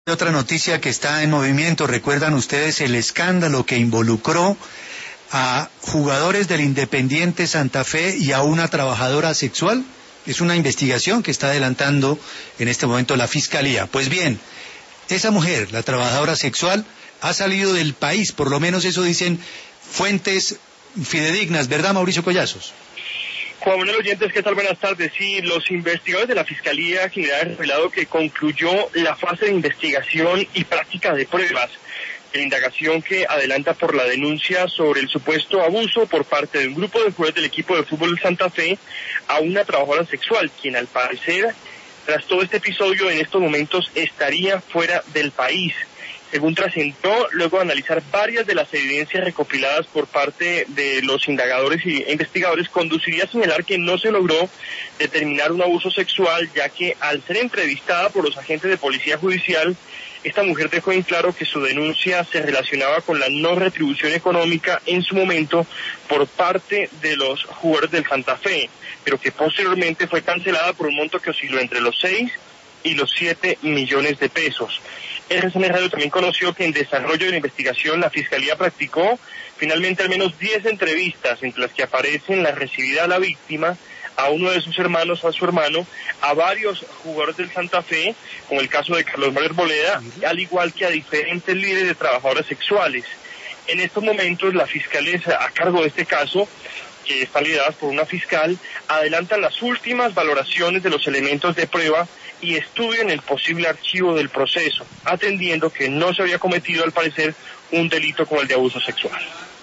Otra noticia que está en movimiento, ¿recuerdan ustedes el escándalo que involucró a jugadores del Independiente Santa Fe y a una trabajadora sexual? Es una investigación que está adelantando en este momento la Fiscalía. Pues bien, esa mujer, la trabajadora sexual, ha salido del país, por lo menos eso dicen fuentes fidedignas, ¿verdad, Mauricio Collazos? Juan Manuel Oyentes, ¿qué tal? Buenas tardes. Sí, los investigadores de la Fiscalía General han revelado que concluyó la fase de investigación y práctica de pruebas. La indagación que adelanta por la denuncia sobre el supuesto abuso por parte de un grupo de jugadores del equipo de fútbol Santa Fe a una trabajadora sexual, quien al parecer, tras todo este episodio, en estos momentos estaría fuera del país. Según trascendió, luego de analizar varias de las evidencias recopiladas por parte de los indagadores e investigadores, conduciría a señalar que no se logró determinar un abuso sexual, ya que al ser entrevistada por los agentes de policía judicial, esta mujer dejó en claro que su denuncia se relacionaba con la no retribución económica en su momento por parte de los jugadores del Santa Fe, pero que posteriormente fue cancelada por un monto que osciló entre los 6 y los 7 millones de pesos. RCN Radio también conoció que en desarrollo de la investigación la Fiscalía practicó finalmente al menos 10 entrevistas, entre las que aparecen la recibida a la víctima, a uno de sus hermanos, a su hermano, a varios jugadores del Santa Fe, como el caso de Carlos Mario Arboleda, al igual que a diferentes líderes de trabajadoras sexuales. En estos momentos la Fiscalía a cargo de este caso, que están lideradas por una fiscal, adelantan las últimas valoraciones de los elementos de prueba y estudian el posible archivo del proceso, atendiendo que no se había cometido al parecer un delito como el de abuso sexual.